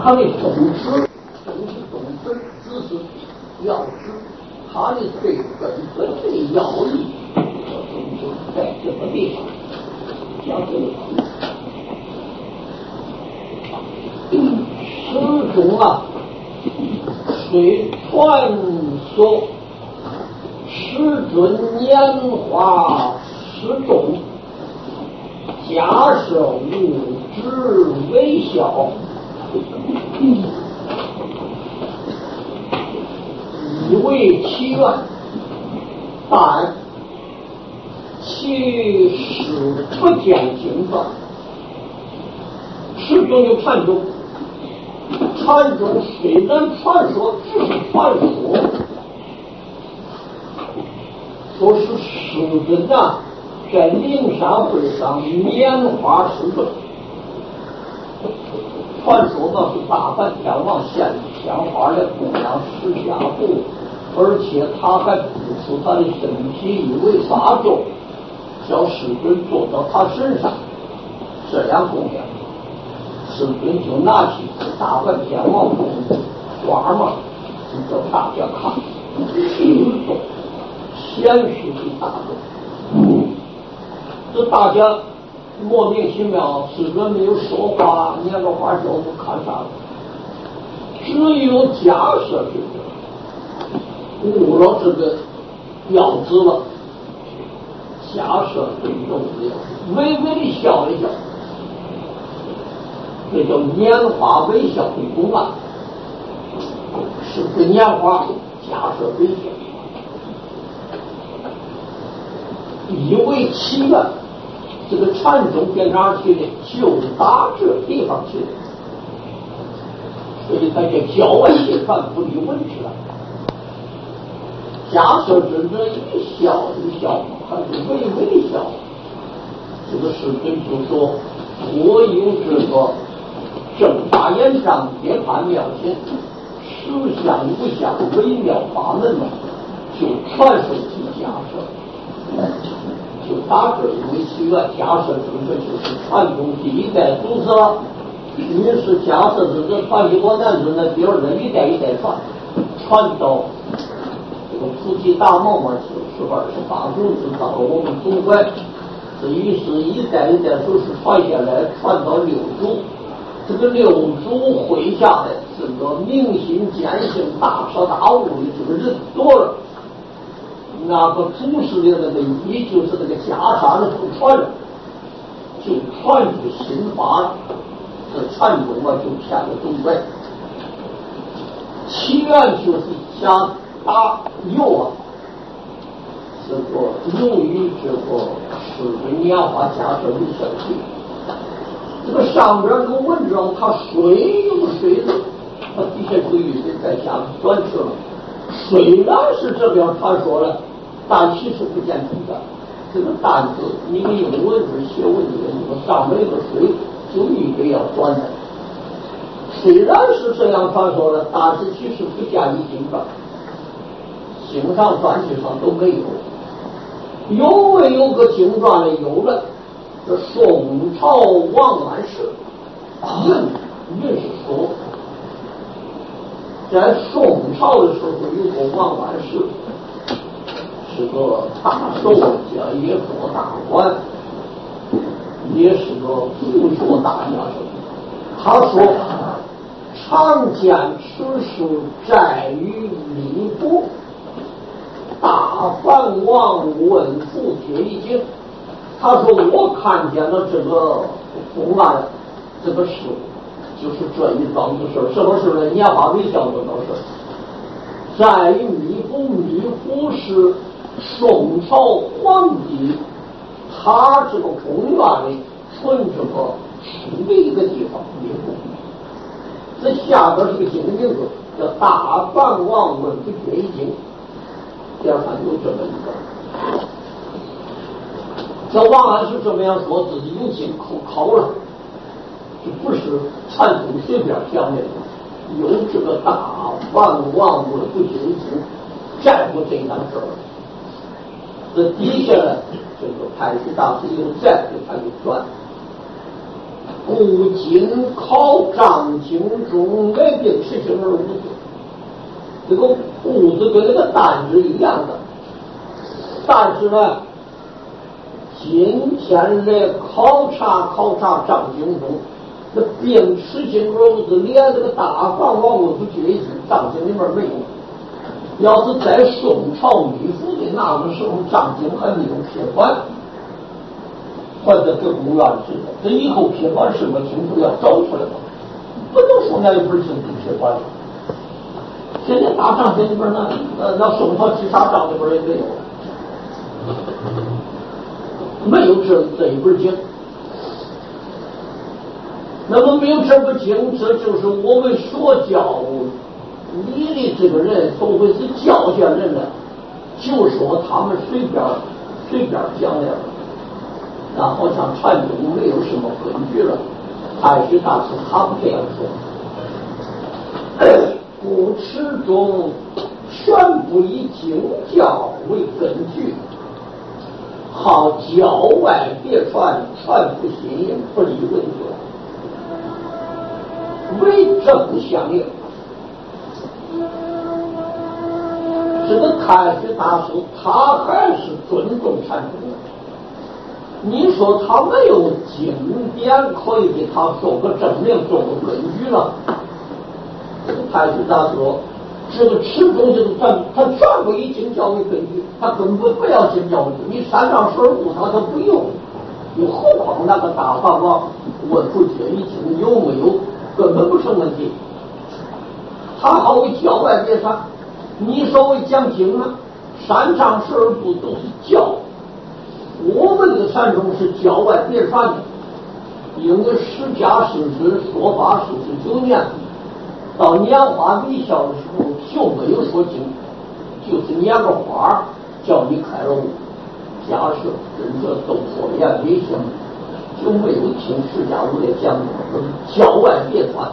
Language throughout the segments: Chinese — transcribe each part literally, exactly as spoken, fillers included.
他的总之，总是总之，知识要知，他的最本本的要义，就是在这个地方讲这个。诗中啊，虽传说时准年华时重，假设物质微小，以为其愿，但其实不见经传。诗中有禅宗，禅宗虽然传说，只是传说，说是诗人呐，在灵山会上拈花示众。传说呢是大梵天王献鲜花来供养释迦佛，而且他还不出他的身体以为法咒，叫世尊坐到他身上，这样供养。世尊就拿起大梵天王花嘛，就叫大家看，行动显示给大众。这大家莫名其妙，世尊没有说话，拈个花手不看啥了，只有假设这个误了这个要旨了。假设这种微微的笑一笑，这叫拈花微笑的公案，是个拈花假设微笑，以为其愿。这个禅宗跟哪儿去的？就打这地方去的，所以他叫郊外谢传不离文去了。假设真正一笑一笑，还是微微笑。这个世尊就说：“我有这个正法眼上涅槃妙心，实相无相微妙法门嘛，就传授其假设。”就打这一为其愿，假设这个就是传宗第一代祖师了。于是假设这个传一国男子呢，第二代一代一代传，传到这个菩提大梦嘛，是二十八种子到了我们中国，这于是一代一代都是传下来，传到六祖。这个六祖麾下的这个明心见性、大彻大悟的这个人多了。那个祖师的那个一就是那个袈裟的不传了，就传出新法了。这禅宗啊就骗了中国。起源就是想打诱啊，这个由于这个是个拈花假设的小气，这个上边这个文章它水有水的，它底下这个语水在下面转去了。虽然是这边传说了，但其实不见真的。这个担子，你们用文字写文字，你们上面有个水，就应该要转的。虽然是这样传说的，但是其实不见于经传，经上传记上都没有。有没有个经传的？有了。这宋朝王安石，人人是说，在宋朝的时候有个王安石。是个大寿家，也做大官，也是个儒学大家。他说：“常见此事在于礼部，大梵王问父铁一经。”他说：“我看见了这个公案，这个事就是这一桩子事。什么事呢？拈花微笑这桩事，在于礼部，礼部是。”宋朝皇帝，他这个宫院里存这个书的一个地方，礼部。这下边是个经名字，叫《大梵王问不决一经》，边上有这么一个。这王安石这么样说，自己有经口考了，这不是禅宗随便讲的，有这个《大梵王问不决一经》，在乎这档事儿。这底下呢，这个太虚大师又再给他一转， 古今考张经中来定实行而无罪。这个故字跟那个单是一样的，但是呢，今天来考察考察张经中，那并实行而是连这个大放王我不觉知，张经里面没有。要是在宋朝幕府的那个时候，张经还没有撇官，或者给公园似的，这以后撇官什么情况要找出来了，不能说那一本经不撇官了。现在大张经里边呢，呃，那宋朝七杀章里边也没有，没有这这一本经。那么没有这部经，这就是我们所教你的这个人，都会是教下人的，就说他们随便随便讲的，那好像禅宗没有什么根据了。太虚大师他不这样说，故此中全部以经教为根据，好教外别传，传不新颖，不离文学，为正相应。这个太虚大师他还是尊重禅宗的。你说他没有经典可以给他做个证明，做个根据了？这个太虚大师说，这个持中这个传，他全部以经教为根据，他根本不要经教为根据。你三藏十二部他都不用，你何况那个大法王问出这一经有没有，根本不成问题。他好为教外别传。你所谓讲经呢，三藏十二部都是教，我们的禅宗是教外别传的。因为释迦世师说法四十九年，到拈花微笑的时候就没有说经，就是拈个花叫你开了悟。假设跟这都说言微笑，就没有听释迦如来讲的教外别传。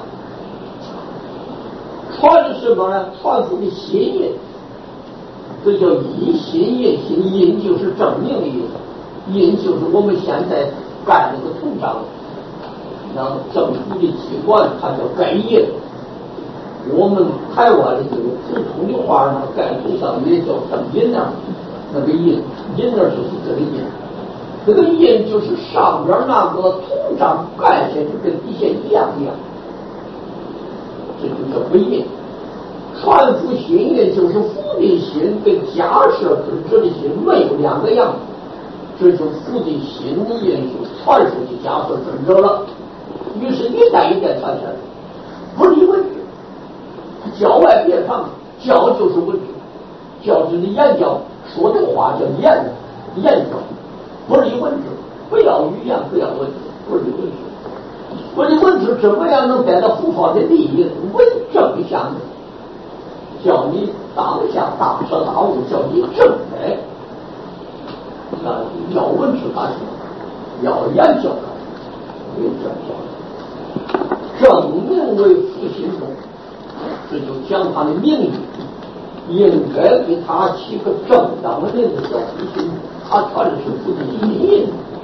传什么呢？传出的心印，这叫印心印心，印就是证明的意思，印就是我们现在盖那个图章，然后政府的机关它叫盖印。我们台湾的这个普通的画呢，盖图上也叫正印呢，那个印印呢就是这个印，这个印就是上边那个图章盖下去跟底下一样一样。这就叫为印。传福心印就是福的心跟假设之者的心没有两个样子，这就福的心印就传出去假设之者了。于是一代一代传下来，不离文字，教外别传，教就是文字，教就是言教，说这话叫言言教，不离文字，不要语言，不要文字，不离文字。我的文字怎么样能得到佛法的利益？为正相的，叫你当下大彻大悟，叫你正来。那要文字干什么？要研究干什么？为正相，正名为复心中，这就讲他的名义，应该给他起个正当的名字叫复心中，他传的是复的心印。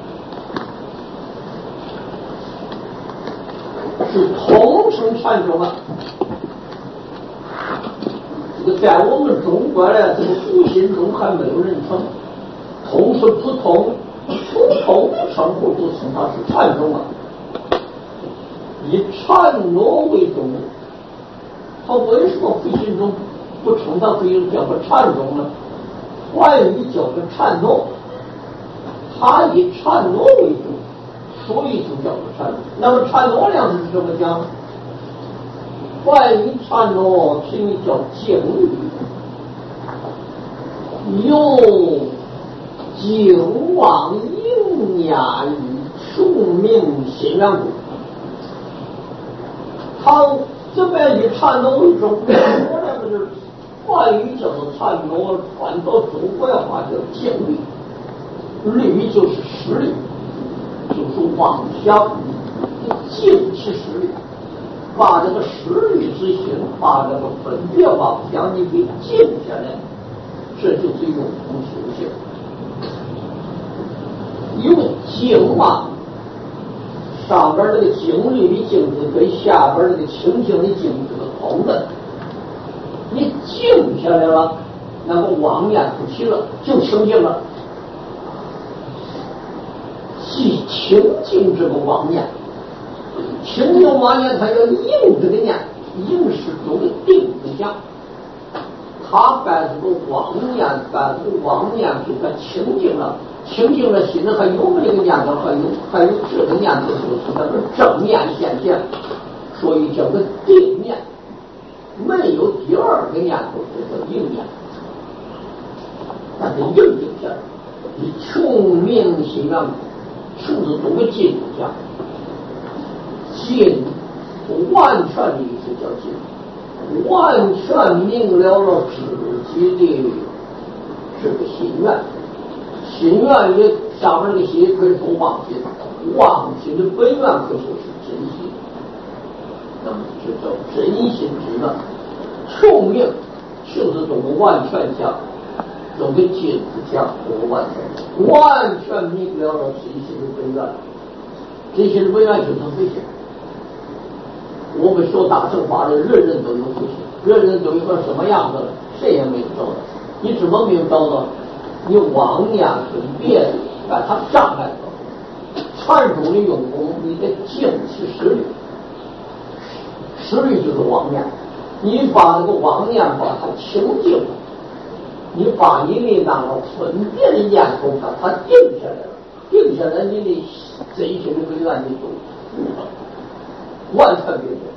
是统称禅宗啊，这个在我们中国呢，这个复心中还没有人称，统是普通，普通的称呼都称它是禅宗啊。以禅诺为宗，他为什么复心中不称它可以叫个禅宗呢？外语叫个禅诺，他以禅诺为宗。所以就叫做禅宗。那么禅诺两字是怎么讲？关于禅诺评语叫静语，有静望应念与庶民心缘故。他这边以禅诺为宗，我两个字关于叫做禅诺，传到中国话叫静律，律就是实律。就是妄想，静其实律，把这个实律之心，把这个分别妄想你给静下来，这就是一种不修行。用静妄上边这个净绿的镜子跟下边这个清净的镜子的同等，你静下来了，那么妄念不起了，就清净了。即清净这个妄念，清净妄念它要应这个念，应是有个定的想，他把这个妄念把这个妄念给它清净了，清净了心里还有没有这个念头，还有还有这个念头就是那个正念现前，所以叫个定念，没有第二个念头就叫应念，但是应定下来，你穷明心愿数字都会进入讲，进完全的意思叫进，完全明了了自己的这个心愿，心愿也上面那个心可以说妄心，妄心的本源可说是真心，那么这叫真心之愿。穷明就是都完全讲，都跟镜子讲，我完全完全明了了真心的本源，真心的本源就是非心。我们说大乘法的人人都有非心，人人都有个什么样子，谁也没有找到。你怎么没有找到？你妄念跟别的把它障碍到，传统的用功，你得净其实力，实力就是妄念。你把那个妄念把它清净了，你把你的那个分别的念头把它定下来了，定下来你的真心的本源你就完全变掉。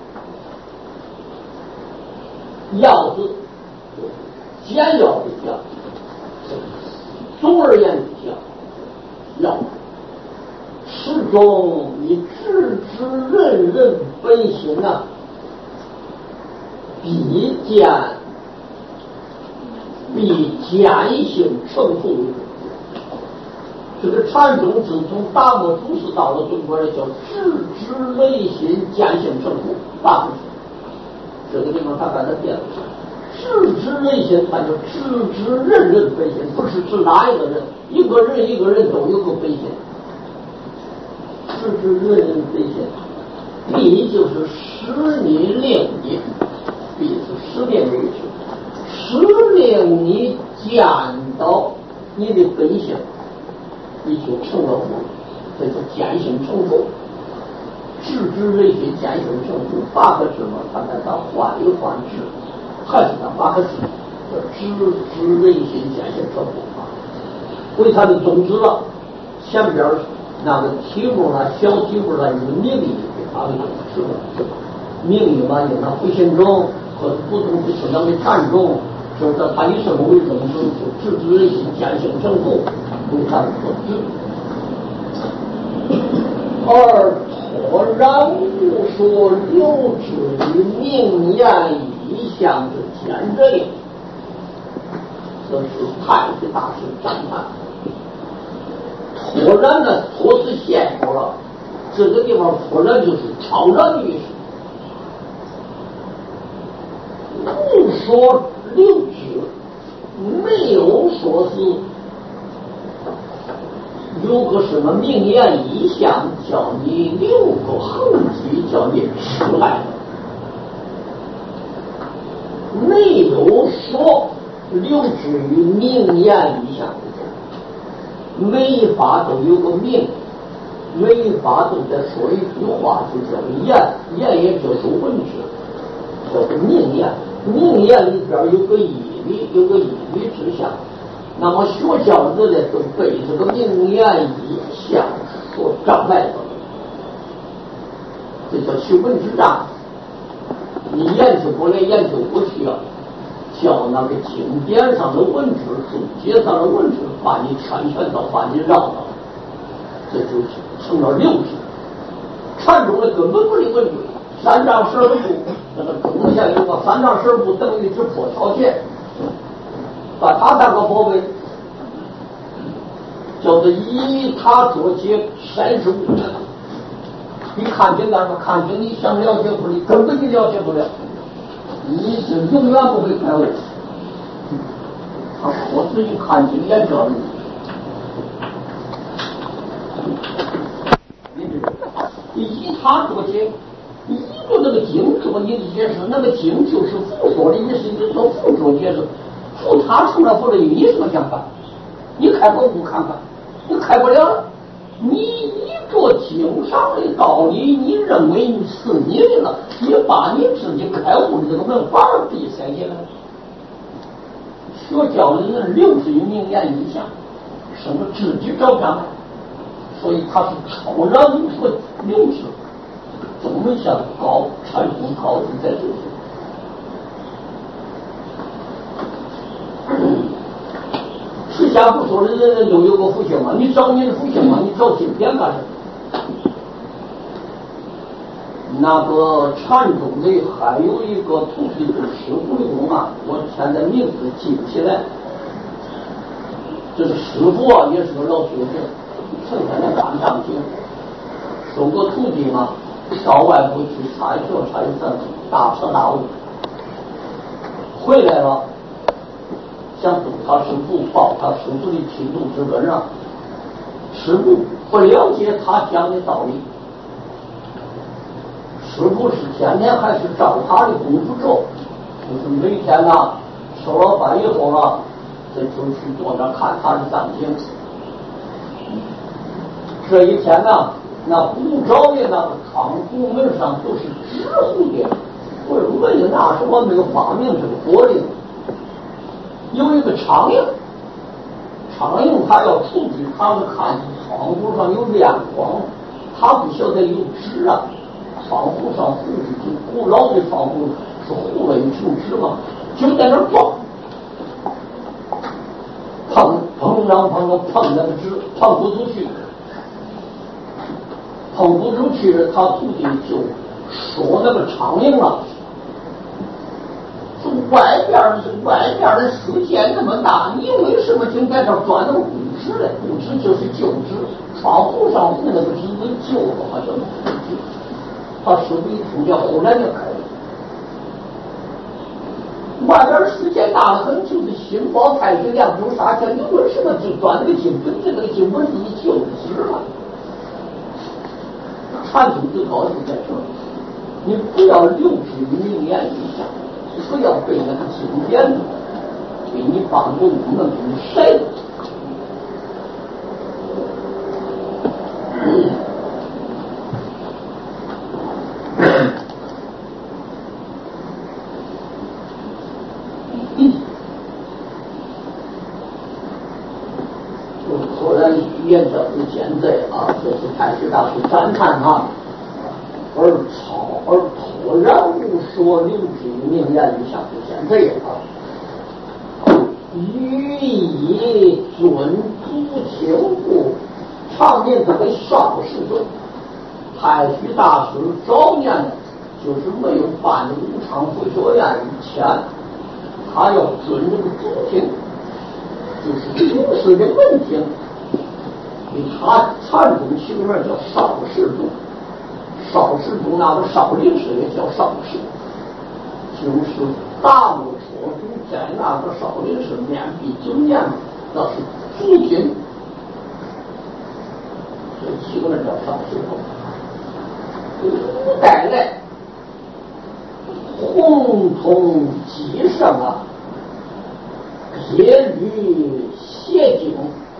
要字简要的讲，总而言之讲，要始终你知之人人本心啊，必见必见性成佛。这个禅宗自从达摩祖师到了中国人叫知之内心见性成佛，大部分这个地方他把它变了，知之内心他就知之人人本心，不是指哪一个人，一个人一个人都有个本心，知之人人本心，必就是使你令你，必是使令为之，使令你见到你的本性，你就成了佛，这叫见性成佛。知之内心见性成佛，八个字嘛，他把它换一换之，还是那八个字，叫知之内心见性成佛。为它的宗旨了，前边那个题目呢，小题目呢，有名义给它的宗旨了。名义嘛，有那回心中和不同的成长的禅宗，就是它以什么为宗旨？就知之内心见性成佛为它的宗旨。而托然无说留之于名言意象之前人，这是太极大师赞叹。托然呢，托是现过了，这个地方托然就是超然的意思。无说留之，没有说是有个什么名言意象叫你留个痕迹，叫你出来，没有说留之于名言意象之间，每一法都有个名，每一法都在说一句话，就叫言，言也就是文字，叫做名言。名言里边有个义理，有个义理之象。那么学教子的都被这个名言意象所障碍了，这叫学文之障。你研究过来研究不需要，叫那个经典上的文字、注解上的文字把你圈圈到，把你绕到，这就成了六字。禅宗的根本不理文字，三丈十二步，那个中间有个三丈十二步等于只破条件。把它当个宝贝，叫做以它作解三十五年。你看清干什么？看清你想了解不？你根本你了解不了，你是永远不会开悟。他我自己看清眼教育，你这个。 他做经，一个那个经做你的解释，那个经就是父说的，你是你做父做解释，父他出来或者有你什么想法？你开本不看看，你开不了。你你做经上的道理，你认为是你的了，你把你自己开悟的这个门把儿闭塞起来。学教的人六十一名言以下，什么自己找障碍，所以他是超然无所流失，总没像高禅宗高自在这些。释迦不说的人人都有个福性嘛，你找你的福性嘛，你找经典干什么？那个禅宗的还有一个徒弟是师傅公啊，我现在名字记不起来。这是师傅啊，也是个老学生，成天在干上经，收个徒弟嘛，到外部去查一做查一证，大彻大悟，回来了。想读他师父，报他师父的批读之本啊，师父不了解他讲的道理，师父是天天还是照他的功夫做，就是每天啊吃了饭以后啊，这就去坐那看他的藏经。这一天呢，那护照的那个窗户门上都是纸糊的，我说没有那时候没有发明这个玻璃。有一个苍蝇，苍蝇它要出去，它是看窗户上有亮光，它不晓得有纸啊。窗户上糊的，古老的窗户是糊了一层纸嘛，就在那儿撞，碰碰上碰上碰那个纸，碰不出去，碰不出去了，他徒弟就说那个苍蝇啊。外边是外边的世界那么大，你为什么就在这钻那个故纸呢？故纸就是旧纸，窗户上糊那个纸是旧的，好像故纸。他师傅一听见，后来就开了。外边的世界大得很，就是心包太极亮有啥钱？你为什么就钻那个经本？这个经本是你旧纸了。禅宗就高兴在这儿，你不要留之于名言以下。不要被那个经典给你帮助，不能给你筛。果然言者不见在啊，这是太师大师赞叹啊，而超而脱然无所留之名言以下不见这样啊。予以尊祖亲故，常年这个少时中，太虚大师早年就是没有办武昌佛学院以前，他要尊这个祖亲，就是祖师的门庭，给他禅宗起个名叫少师宗。少师宗那个少林寺也叫少师，就是大木戳中在那个少林寺面壁九年，那是祖亲，所以起个名叫少师宗。五代来弘通济圣啊，撇履邪经，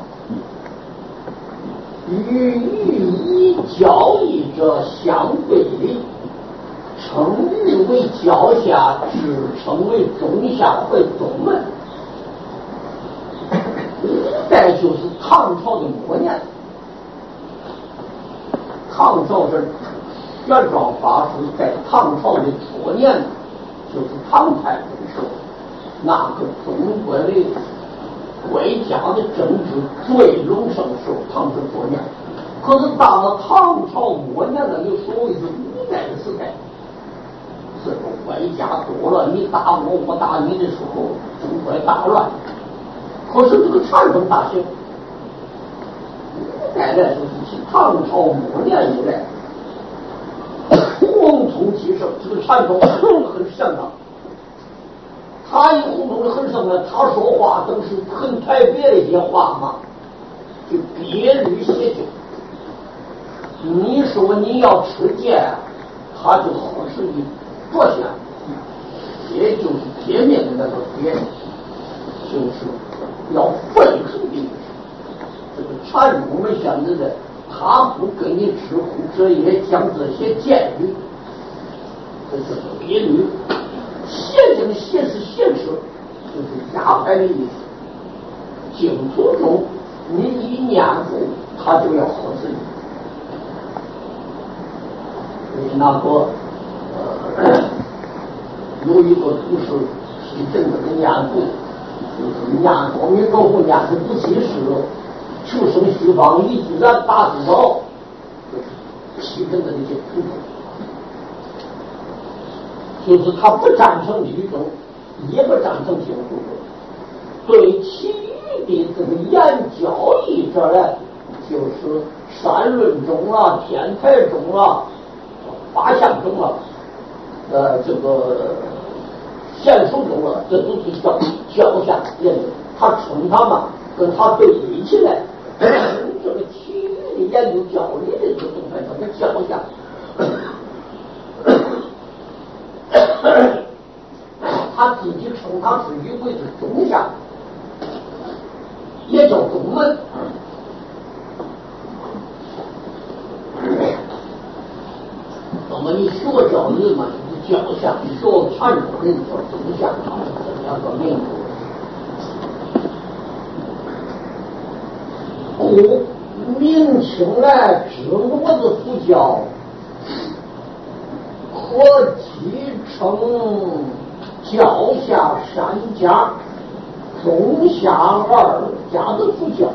与御医教义者相对立，称誉为教下，自称为中下或宗门。五代就是唐朝的末年，唐朝是玄奘法师在唐朝的初年，就是唐太宗时候，那个中国的国家的政治最隆盛的时候，唐朝初年。可是到了唐朝末年了，有所谓的五代时代，这个国家多了，你打我，我打你的时候，中国大乱。可是这个禅宗大兴，五代来说是唐朝末年以来，弘通济盛，这个禅宗很相当。他一弘通的很盛呢，他说话都是很特别的一些话嘛，就别律邪经。 你说你要吃剑，他就合适你坐下，也就是前面的那个点，就是要愤恨的。这个禅宗们现在的，他不给你吃苦，这也将这些戒律，这是戒律。邪正邪是邪吃，就是压牌的意思。净土中，你一念佛，他就要合适你。那个呃，有一个图示是真正的念佛，就是念佛弥陀佛念的不其时，求生西方离自然大自道，就是真正的净土中，就是他不赞成律宗，也不赞成净土宗，对其余的这个言教义者呢，就是三论宗啊、天台宗啊。八相中了，呃，这个现书中了，这都是叫教下认的。他称他们跟他对比起来，这个其余的研究教理的这个东西，叫做教下。他自己称他是一回是中下，也叫宗门。那么你学教育嘛，你教下；学禅宗人叫宗下，这两个名故明清来之我的佛教，可即称教下三家、中下二家的佛教。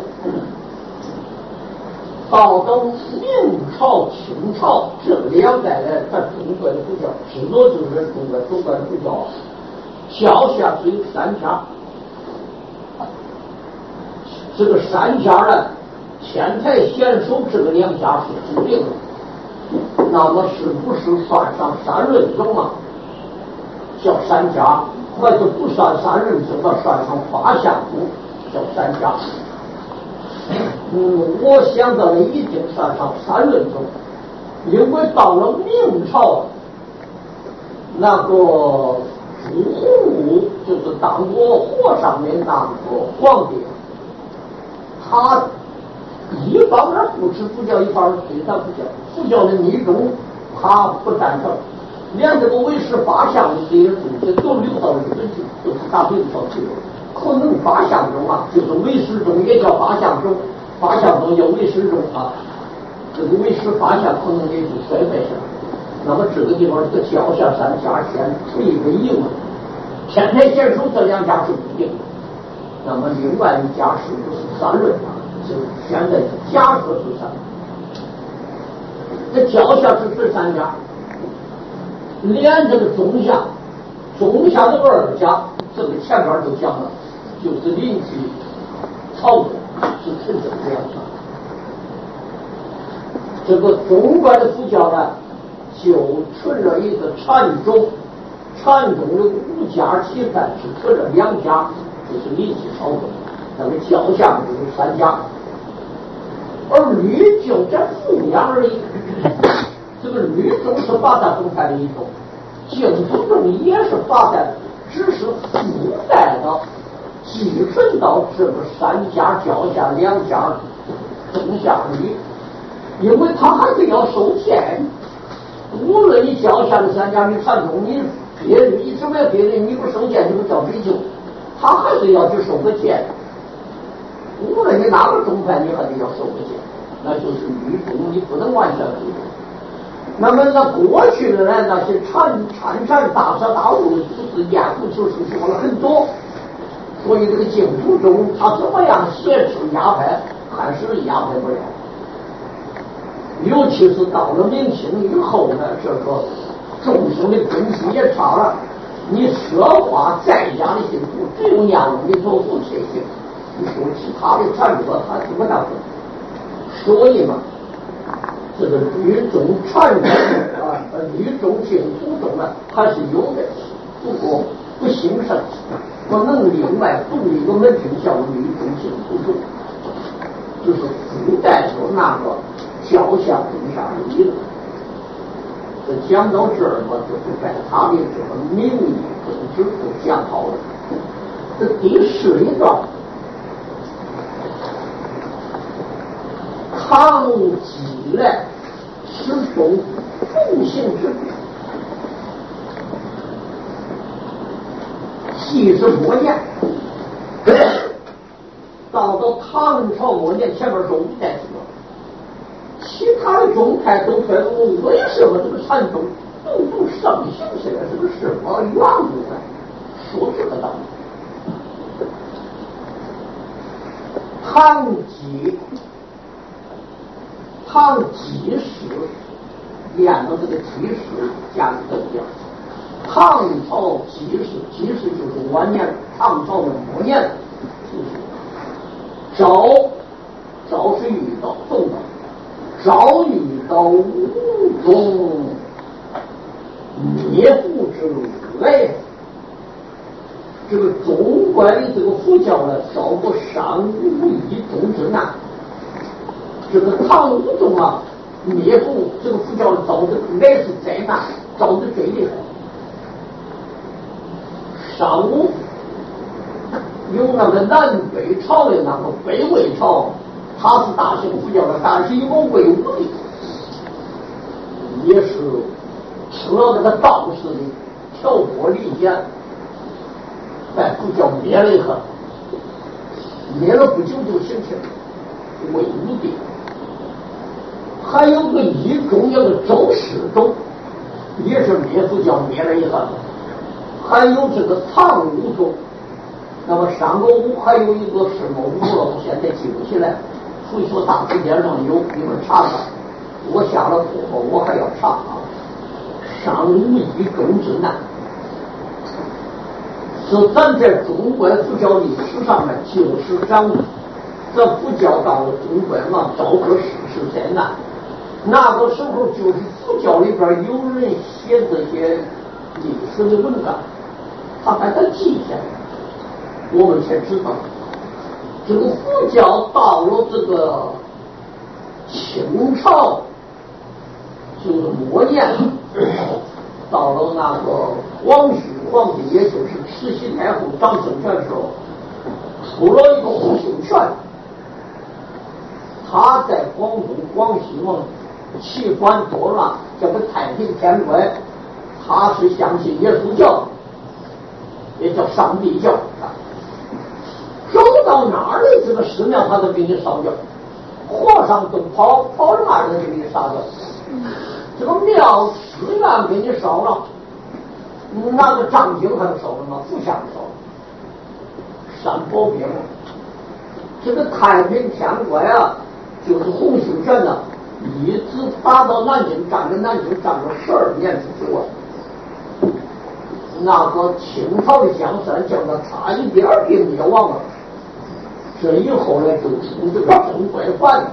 到到明朝、清朝这两代来，咱中国的佛教，知道就是中国中国的佛教，教下只有三家。这个三家呢，天台显首这个两家是固定的，那么是不是算上三论宗啊？叫三家，或者不算三论宗的，算上八相宗叫三家。嗯，我想到了一定算上三论宗，因为到了明朝，那个朱洪武就是当过和尚的那个皇帝，他一方面扶持佛教，一方面推崇佛教，佛教的密宗他不赞成，连这个唯识八相的这些东西都留到日本去，都是大明朝去的。可能八相宗啊，就是唯识宗也叫八相宗。八相宗叫唯识宗啊，这个唯识八相可能也就衰败下来。那么这个地方这个教下三家先出一个疑问，天台显首这两家是固定的，那么另外一家是不是三论啊？就是现在假设是三，这教下是这三家，连这个中下，中下的二家，这个前边就讲了，就是邻居曹公。是真正这样算。这个中国的佛教呢，就存了一个禅宗，禅宗的五家七派是存了两家，就是离奇曹公，那个教下就是三家，而律就在附面而已。这个律宗是八大宗派的一种，净土宗也是八大，只是附带的。继承到这个三家教下两家中下律，因为他还是要收钱。无论你教下的三家你传统，你别律，你什么别律，你不收钱就不叫比丘，他还是要去收个钱。无论你哪个宗派，你还得要收个钱，那就是律宗，你不能完全不用。那么那过去的呢，那些禅禅禅大彻大悟的祖师言不就是说了很多。所以这个净土宗他怎么样挟持压牌，还是压牌不了。尤其是到了明清以后呢，这个众生的根基也差了，你奢华在家的净土，只有念阿弥陀佛才行。你说其他的禅者他怎么当？所以嘛，这个律宗禅宗啊，律宗净土宗呢还是有的，不过不兴盛。不能另外独立一个门品叫律宗净土宗，就是附带着那个脚下中下一了。这讲到这儿嘛，就是在他的这个名义宗旨都讲好了。这第十一段，唐纪来始终奉行之礼，既是末年。到到唐朝末年，前面说五代时了，其他的宗派都退入，为什么这个禅宗独独盛行起来？是个什么缘故呢？说这个道理。唐纪，唐纪时练的这个纪时加的都一样。唐朝纪时，纪时就是晚年，唐朝的末年。昭，昭是遇到动的，昭遇到五种灭父之类。这个中国的这个佛教呢，遭过三武一宗之难。这个唐武宗啊，灭父这个佛教遭的乃是灾难，遭的最厉害。上武有那个南北朝的那个北魏朝，他是大兴佛教的，但是一个魏武的也是吃了那个道士的挑拨离间，在佛教灭了以后，灭了不久就形成魏武帝。还有个一宗叫做周世宗，也是灭佛教灭了以后。还有这个唐武宗。那么上个武还有一个什么武了，我现在记不起来。佛学大字典上有，你们查查。我下了课后我还要查啊。上武一宗之难，是咱在中国佛教历史上面就是掌握。这佛教到了中国嘛，遭个世世灾难。那个时候就是佛教里边有人写这些历史的文章，他把它记下来。我们才知道，这个佛教到了这个清朝，就是末年，到了那个光绪皇帝，也就是慈禧太后掌政权的时候，出了一个洪秀全，他在广东广西嘛，奇观多乱，叫个太平天国，他是相信耶稣教，也叫上帝教。走到哪儿的这个寺庙，他都给你烧掉，和尚都跑跑哪儿都给你烧掉。这个庙寺院给你烧了，那个藏经还烧了吗？不想烧了。山宝兵，这个太平天国呀，就是洪秀全呢，一直打到南京，占着南京占了十二年之久啊。那个清朝的江山叫他差一点儿给灭亡了。这以后呢，就出这个曾国藩，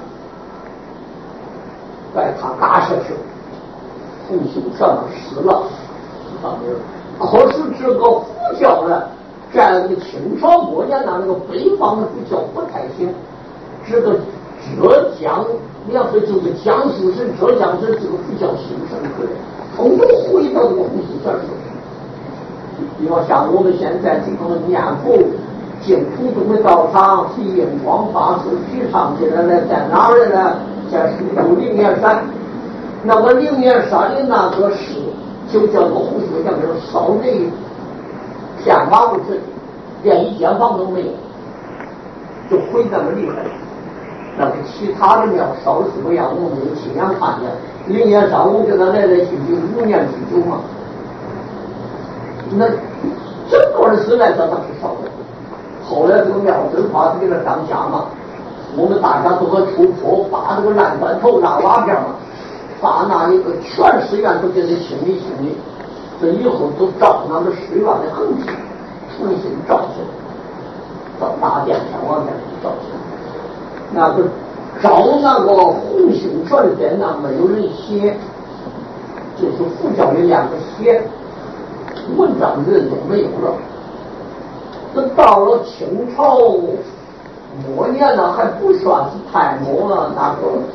把他打下去，洪秀全死了。可是这个佛教呢，在清朝末年呢，那个北方的佛教不太行。这个浙江，你要说就是江苏省、浙江省这个佛教兴盛起来，统统回到这个洪秀全手上。你要像我们现在这个念佛。净土宗的道场是印光法师提倡起来的，在哪儿呢？在苏州灵岩山。那么灵岩山的那个寺就叫做洪秀全，就是烧那片瓦不存，连一间房都没有，就毁那么厉害。那个其他的庙烧什么样，我没有亲眼看见。灵岩山我跟他来来去去五年之久嘛，那整个的寺院叫他是烧的。后来这个庙真法是给他当家嘛，我们大家都和出坡，把这个烂砖头拉瓦片嘛，把那一个全寺院都给他清理清理，这以后都照那个寺院的痕迹，重新照起来，到大殿天王殿照起来。那个照那个洪秀全在那没有人写，就是佛教里两个写文章的人都没有了。这到了清朝末年呢，还不算是太末了。那个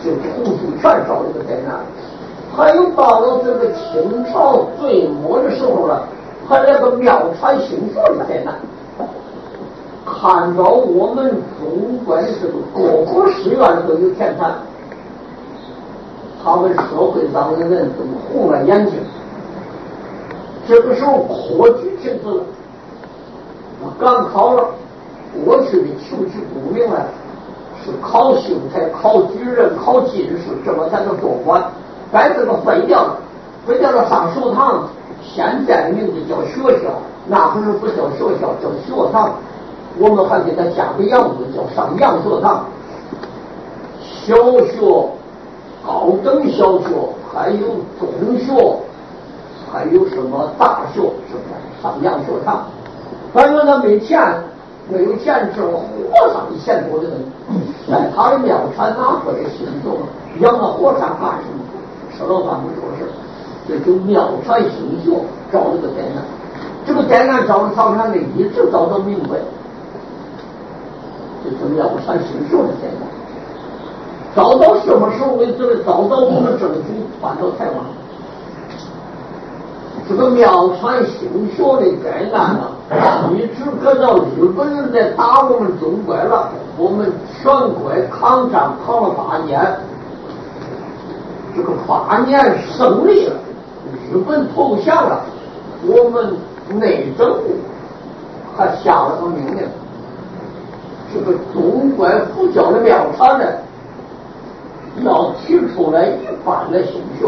就是洪秀全找这个灾难。还有到了这个清朝最末的时候了，还来个庙产兴说的灾难。看着我们中国的这个各个寺院里头有田产，他们社会上的人都红了眼睛。这个时候科举停止了，赶考了，过去的求取功名了，是考秀才、考举人、考进士，这么才能做官。该这个废掉了，废掉了上学堂，现在的名字叫学校，那时候不叫学校，叫学堂。我们还给他加个洋字，叫上洋学堂。小学、高等小学，还有中学，还有什么大学，是不是上洋学堂？但是他没钱，没有钱，只有和尚钱多的人，在他的庙产拿回来行动，养了和尚干什么？吃了饭不做事，这就庙产兴学找这个灾难。这个灾难找了朝山的，一直找到明白。这是庙产兴学的灾难。找到什么时候为止呢？找到我们政府搬到台湾。这个庙产兴学的灾难呢，一直搁到日本人在打我们中国了，我们全国抗战抗了八年，这个八年胜利了，日本投降了，我们内政还下了个命令，这个中国佛教的庙产呢，要提出来一般的兴学。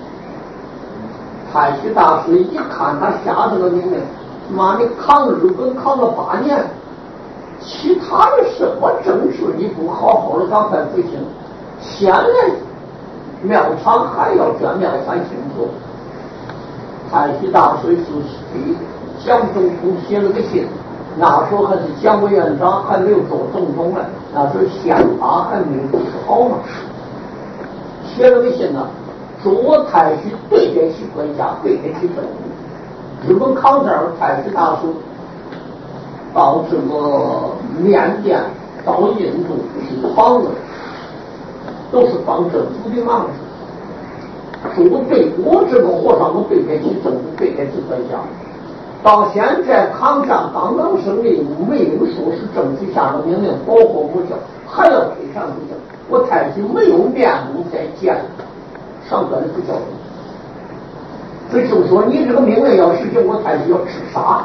太虚大师一看他下这个命令，妈你抗日本抗了八年，其他的什么政事你不好好的赶快执行，现在庙场还要捐庙产兴学。太虚大师就给蒋总统写了个信，那时候还是蒋委员长还没有做总统呢，那时候宪法还没有治好呢，写了个信呢，说我太虚对得起国家，对得起政府。日本抗战太虚大师到这个缅甸、到印度去访问，都是帮政府的忙。说我对我这个和尚，我对得起政府，对得起国家。到现在抗战刚刚胜利，没有说是政府下的命令保护母校，还要推上去的。我太虚没有面目再见上官的不教育，所以就说你这个命令要实行，我太虚要吃啥？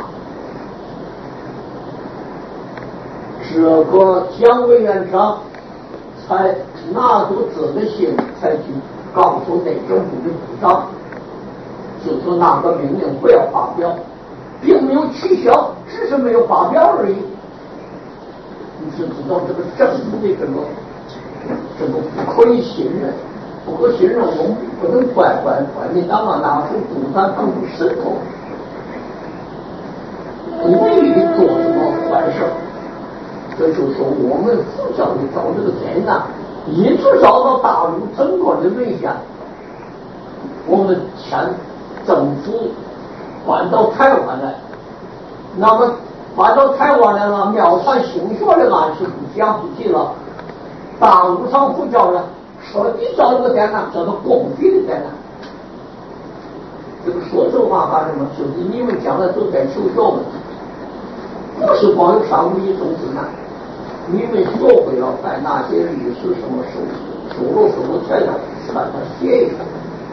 这个蒋委员长才拿出这个信，才去告诉内政部的部长，就说那个命令不要发表，并没有取消，只是没有发表而已。你是知道这个政府的这个这个不可以信任，不可信任，我们不能怪怪怪你党啊，那是共产党不渗透，故意做什么坏事。这就是说我们佛教的遭这个灾难，一直遭到大陆整个的沦陷。我们前政府搬到台湾来，那么搬到台湾来了，庙产兴学的案是不讲不提了。大陆上佛教呢，彻底遭这个灾难，叫做共匪的灾难。这个说这话干什么？就是你们将来都在求学问题，不是光有上武一中之难。你们学会了在那些历史什么书书了书了材料，把它写一下，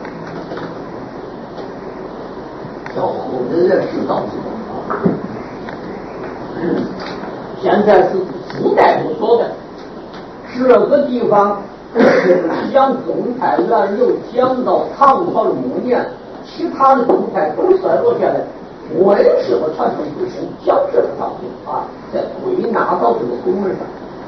叫后人人知道知道。嗯，现在是附带不说的，这个地方讲宗派原由，讲到唐朝的末年，其他的宗派都衰落下来。为什么传统不行？讲这个道理啊，再归纳到这个公文上。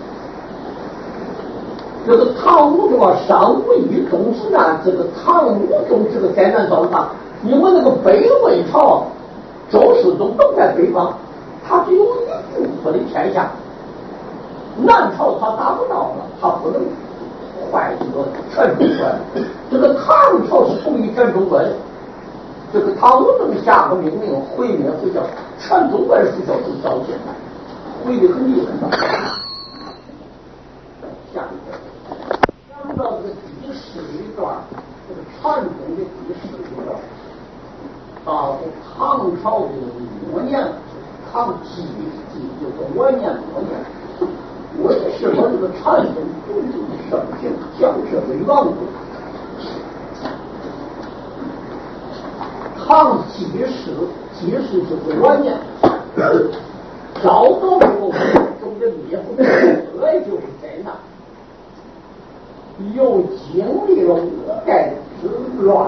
这个唐武宗啊，上武一宗之难，这个唐武宗这个灾难造大，因为那个北魏朝，周世宗都在北方，他只有一部分的天下，南朝他达不到了，他不能坏这个全中国。这个唐朝是统一全中国的。这个唐武宗下个命令毁灭佛教，全中国的佛教都遭陷害，毁得很厉害的。下一个，讲到这个唐朝的末年，唐几几就是晚年末年，为什么这个禅宗不盛行，讲这个缘故？唐几时，几时就是晚年，早到时候中的灭不来就是灾难，又经历了五代之乱。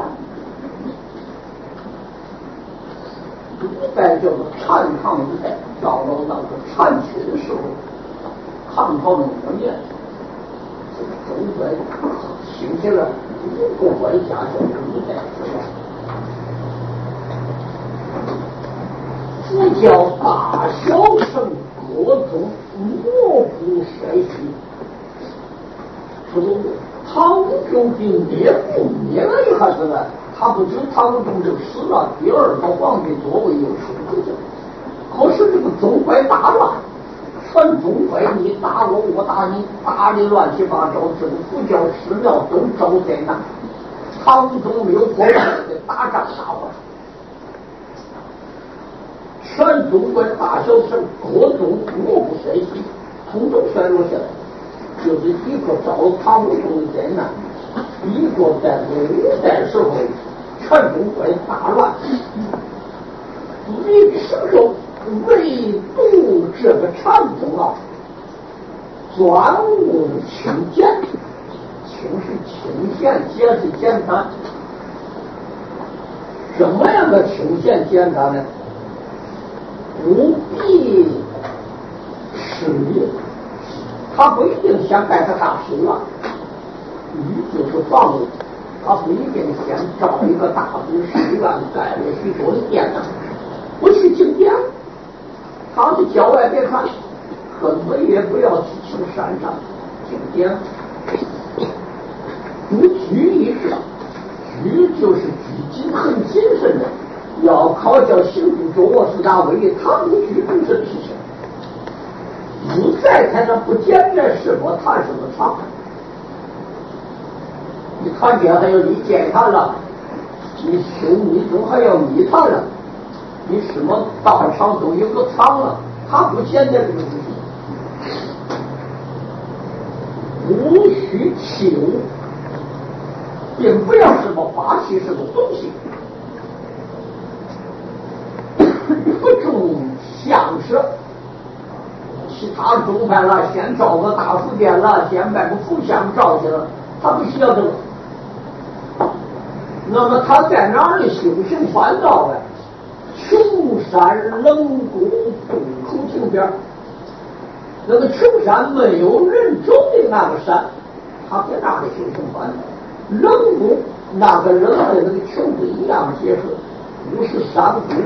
一代叫做禅唐一代，到了那个禅期的时候，唐朝的末年，这个中国兴起了一个管家叫一代之乱。佛教大小乘各种莫不衰息，说唐宗比灭不灭了一下子呢？他不知唐宗就死了，第二个皇帝座位又出来了。可是这个中国大乱，全中国你打我，我打你，打的乱七八糟，政府教寺庙都遭灾难。唐宗没有国外的打仗打完，全中国大小城各种莫不衰息，统统衰落下来。就是一个遭唐宗的灾难，一个在五代时候全中国大乱。历史中唯独这个禅宗啊，专务清简，清是清闲，简是简单。什么样的清闲简单呢？不必事业，他不一定先盖个大寺院，你就是房子，他不一定先造一个大的寺院，盖了许多的殿堂。不去景点，他的郊外别看，根本也不要去求山上景点，不拘一上，拘就是拘谨很谨慎的，要考教行住坐卧四大威仪，他不拘本身事情。自在才能不简单是否谈什么长？你看见还有你见他了，你修密宗还要密他了。你什么道场都有个场了，他不简单这个东西，无需求，并不要什么法器什么东西，不重相识。其他宗派了，先造个大福殿了，先把个佛像造去了，他不需要这个。那么他在哪儿的修行烦恼呢？穷山冷谷洞口亭边，那个穷山没有人走的那个山，他在那里修行烦恼。冷谷那个人和那个穷不一样解释，不是山谷，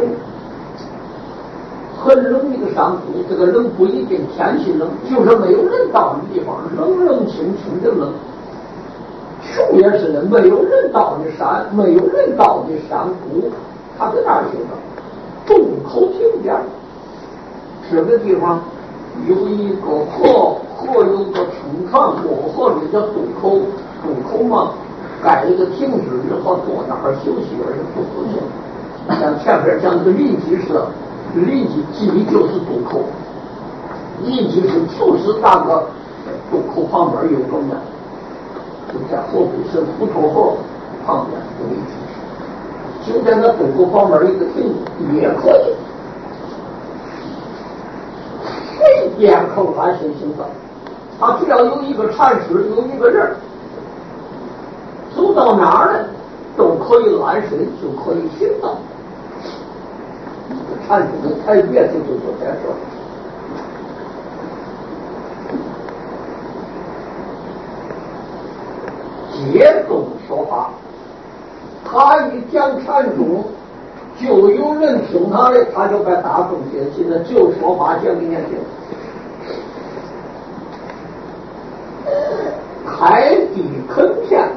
很冷一个山谷，这个冷不一定天气冷，就是没有人到的地方，冷冷清清的冷。穷也是的，没有人到的山，没有人到的山谷，他在那儿修的。洞口亭边，这个地方有一个河，河有个撑船过河里叫洞口，洞口嘛，盖一个亭子，然后坐那儿休息而不出去。像前边讲个临济寺，临济济就是洞口，临济是就是那个洞口旁边有个门，就在河北省虎头河旁边有一处。就在那洞口旁边一个亭子也可以，随便口安心行走。他只要有一个禅师，有一个人，走到哪儿呢，都可以安身，就可以行走。禅师的差别就就在这儿。接宗说法。他一讲禅宗，就有人听他的，他就把大众接起了，就说法讲给人家听。开地垦田，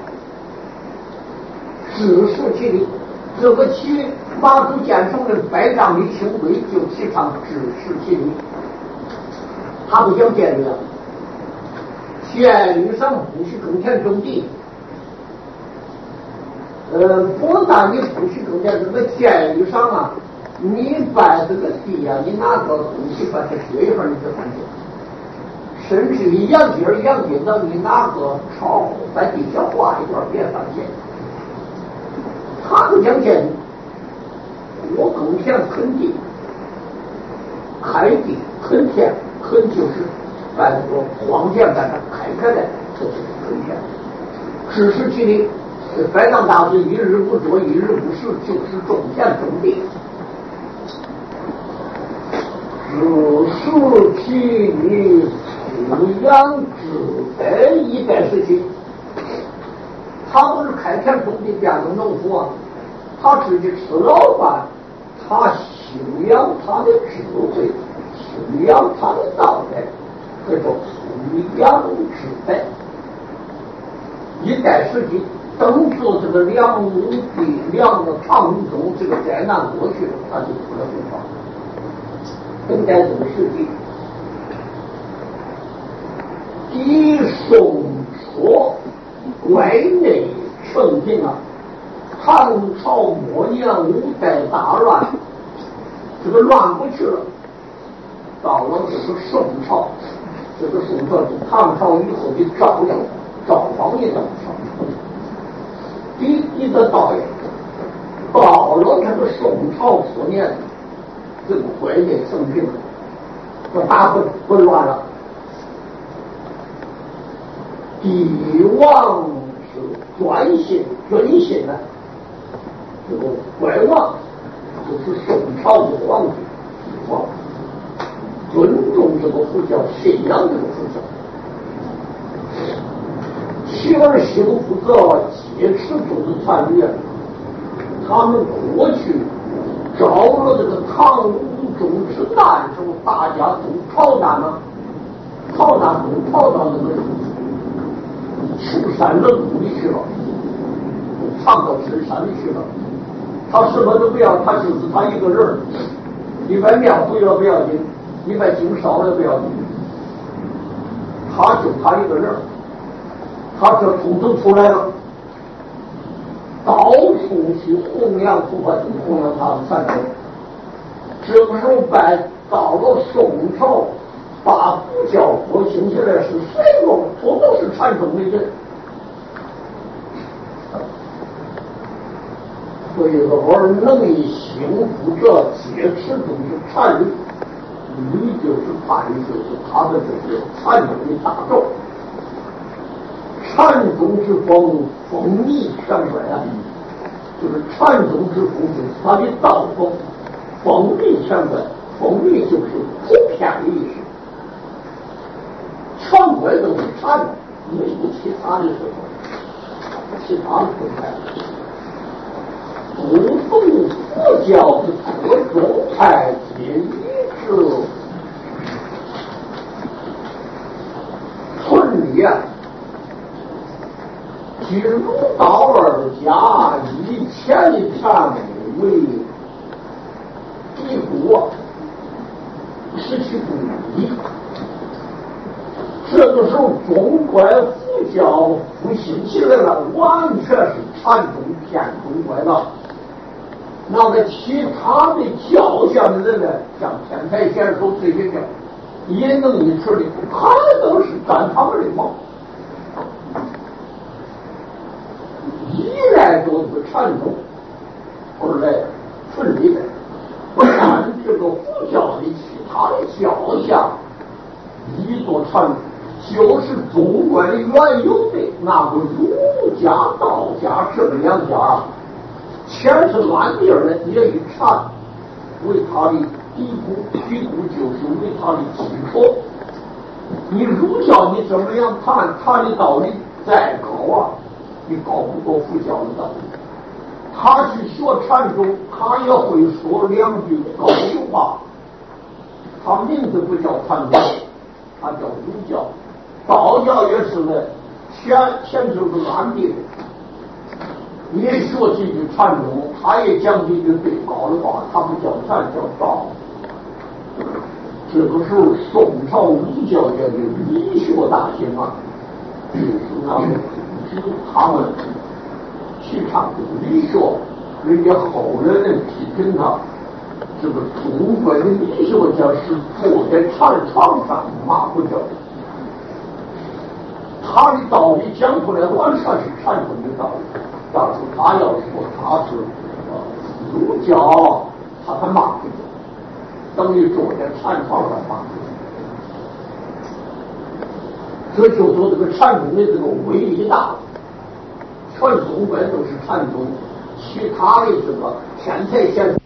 知识其理。这个起马祖建成的百丈里清规就提倡知识其理。他不讲戒律了，戒律上不许耕田种地。呃，不但你不许耕田，这个监狱上啊， 你摆这个地啊，你拿个东西把它搁一会儿你就看见，甚至于养鸡儿养鸡的，你拿个抄在地下画一段别发现。他不讲建议，我更想垦地、开地、垦田，垦就是把那个荒田把它开开来，这就是垦田。知识其里，白当大师一日不做，一日不食，就是种田种地。知识其里，土养之德，一代时期。他不是开田种地变成农夫啊，他自己吃老饭，他修养他的智慧，修养他的道德，这叫土养之德。一代时期，等着这个两地两个长征这个灾难过去了，他就出了文化。等待这个时期，敌宋初怪内盛行啊，唐朝末年五代大乱，这个乱不去了，到了这个宋朝，这个宋朝是唐朝以后的赵阳赵匡胤的朝，第一个导演，到了这个宋朝初年，这个怪内盛行了，这大混混乱了。帝王是专信尊信的，这个怪王就是宋朝的皇帝，王尊重这个佛教，信仰这个佛教，其而幸福者皆持中的参与，他们过去招了这个唐武宗之难时候，大家都逃难了，逃难都逃到那个出山冷谷里去了，藏到深山里去了。他什么都不要，他就是他一个人。你把庙毁了不要紧，你把经烧了不要紧，他就他一个人。他这通通出来了，到处去弘扬佛法，弘扬他的善根。这个时候拜到了宋朝，把佛教复兴起来是谁弄？统都是禅宗的人。所以说，我能以幸福者皆持中之禅律，律就是禅律，就是他的这个禅宗的大咒。禅宗之风，风靡全国啊！就是禅宗之风，就是他的道风，风靡全国。风靡就是普遍的意思。全国都是禅，没有其他的什么，其他的不开。不懂佛教的各种派皆一致村里啊，居儒道二家以前禅为地国，失去不义。这个时候，中国佛教复兴起来了，完全是禅宗偏中国了。那么其他的教下的人呢，像天台显首这些教，也能一持的，他都是沾他们的毛。一来都是禅宗，二来顺利的，不但这个佛教的其他的教下一座禅宗，就是中国的原有的那个儒家、道家这两家，全是烂地儿的，也以禅为他的底骨，底骨就是为他的基础。你儒教你怎么样谈他的道理再高啊，你高不过佛教的道理。他去学禅宗，他也会说两句高级话。他名字不叫禅宗，他叫儒教。道教也是呢，前前就是暗地的，也学几句禅宗，他也讲几句最高的话，他不叫禅叫道。这个时候，宋朝儒教界的理学大兴啊，就是他们只有他们提倡理学，人家后人人批评他， 这个中国的理学家是坐在禅床上骂不掉的。他的道理讲出来完全是禅宗的道理，但是他要说他是儒教，他还骂不掉，等于坐在禅床上骂不掉。这就说这个禅宗的这个威力大，全中国都是禅宗，其他的这个天才贤